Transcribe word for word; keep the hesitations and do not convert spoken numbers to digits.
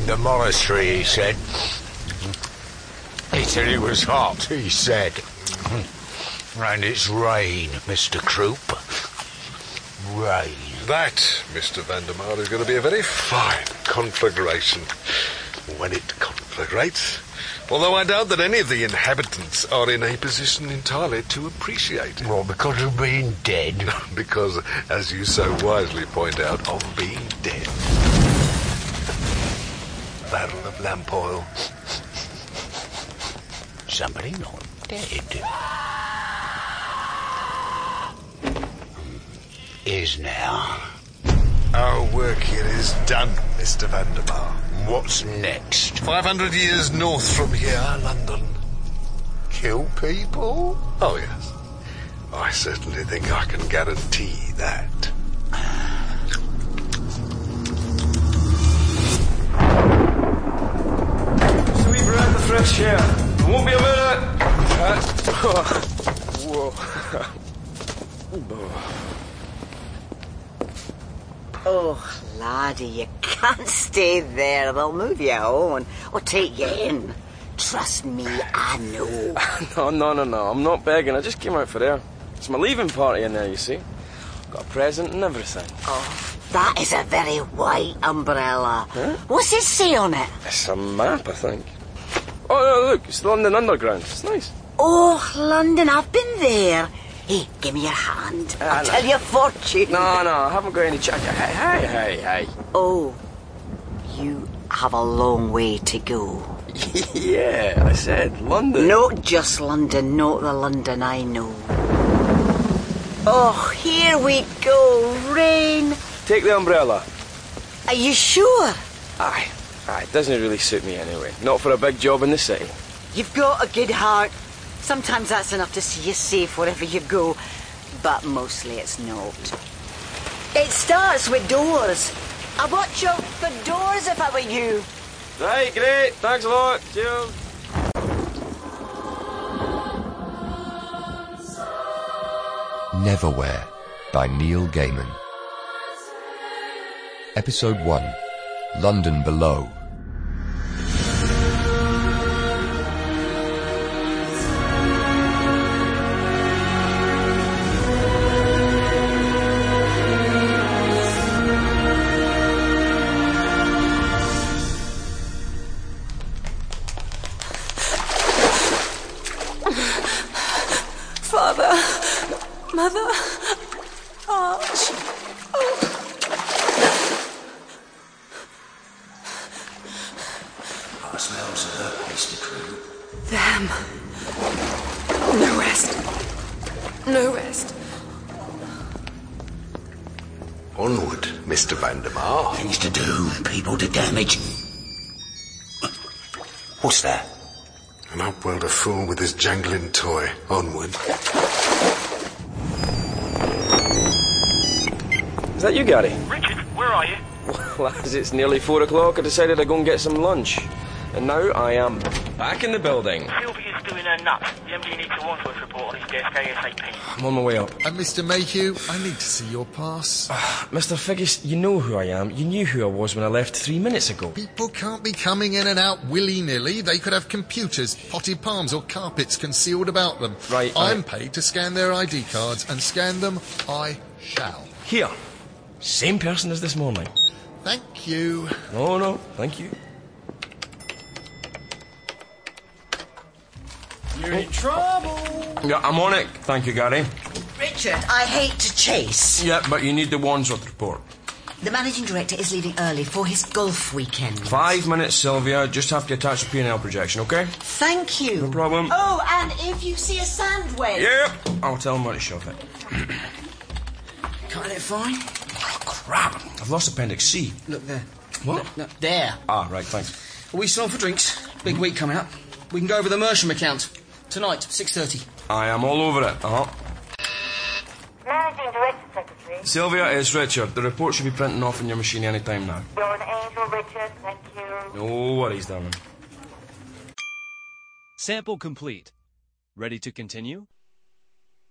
in the monastery, he said. He said it was hot, he said. And it's rain, Mister Croup. Rain. That, Mister Vandemar, is going to be a very fine conflagration. When it conflagrates. Although I doubt that any of the inhabitants are in a position entirely to appreciate it. Well, because of being dead. Because, as you so wisely point out, of being dead. Barrel of lamp oil. Somebody not dead. Is now. Our work here is done, Mister Vandemar. What's next? Five hundred years north from here, London. Kill people? Oh, yes. I certainly think I can guarantee that. Sweep around the fresh air. It won't be a minute. Uh, whoa. Oh, laddie, you can't stay there. They'll move you on or take you in. Trust me, I know. No, no, no, no. I'm not begging. I just came out for air. It's my leaving party in there, you see. Got a present and everything. Oh, that is a very white umbrella. Huh? What's it say on it? It's a map, I think. Oh, no, look. It's the London Underground. It's nice. Oh, London, I've been there. Hey, give me your hand. Uh, I'll no. tell you a fortune. No, no, I haven't got any check. Hey, hey, hey, hey. Oh, you have a long way to go. Yeah, I said London. Not just London, not the London I know. Oh, here we go, rain. Take the umbrella. Are you sure? Aye, aye, it doesn't really suit me anyway. Not for a big job in the city. You've got a good heart. Sometimes that's enough to see you safe wherever you go, but mostly it's not. It starts with doors. I'd watch out for doors if I were you. Right, great. Thanks a lot. Cheers. Neverwhere by Neil Gaiman. Episode one. London Below. Father, Mother, Arch. Oh. What smells of that, Mister Crew? Them. No rest. No rest. Onward, Mister Vandemar. Things to do, people to damage. What's that? An upwelder fool with his jangling toy. Onward. Is that you, Gary? Richard, where are you? Well, as it's nearly four o'clock, I decided I'd go and get some lunch. And now I am back in the building. Sylvia's doing her nuts. The M D needs a Wandsworth report on his desk ASAP. I'm on my way up. Uh, Mister Mayhew, I need to see your pass. Uh, Mister Figgis, you know who I am. You knew who I was when I left three minutes ago. People can't be coming in and out willy-nilly. They could have computers, potted palms or carpets concealed about them. Right, I'm I... paid to scan their I D cards, and scan them I shall. Here. Same person as this morning. Thank you. No, no, thank you. You're in trouble. Yeah, I'm on it. Thank you, Gary. Richard, I hate to chase. Yeah, but you need the Wandsworth report. The managing director is leaving early for his golf weekend. Five minutes, Sylvia. Just have to attach a P and L projection, okay? Thank you. No problem. Oh, and if you see a sand wedge... Yep. I'll tell him where to shove it. Cutting it fine? Oh, crap. I've lost Appendix C. Look there. What? No, no, there. Ah, right, thanks. Are we still on for drinks? Big week coming up. We can go over the Mersham account. Tonight, six thirty. I am all over it. Uh-huh. Managing Director, Secretary. Sylvia, it's Richard. The report should be printing off in your machine any time now. You're an angel, Richard. Thank you. No worries, darling. Sample complete. Ready to continue?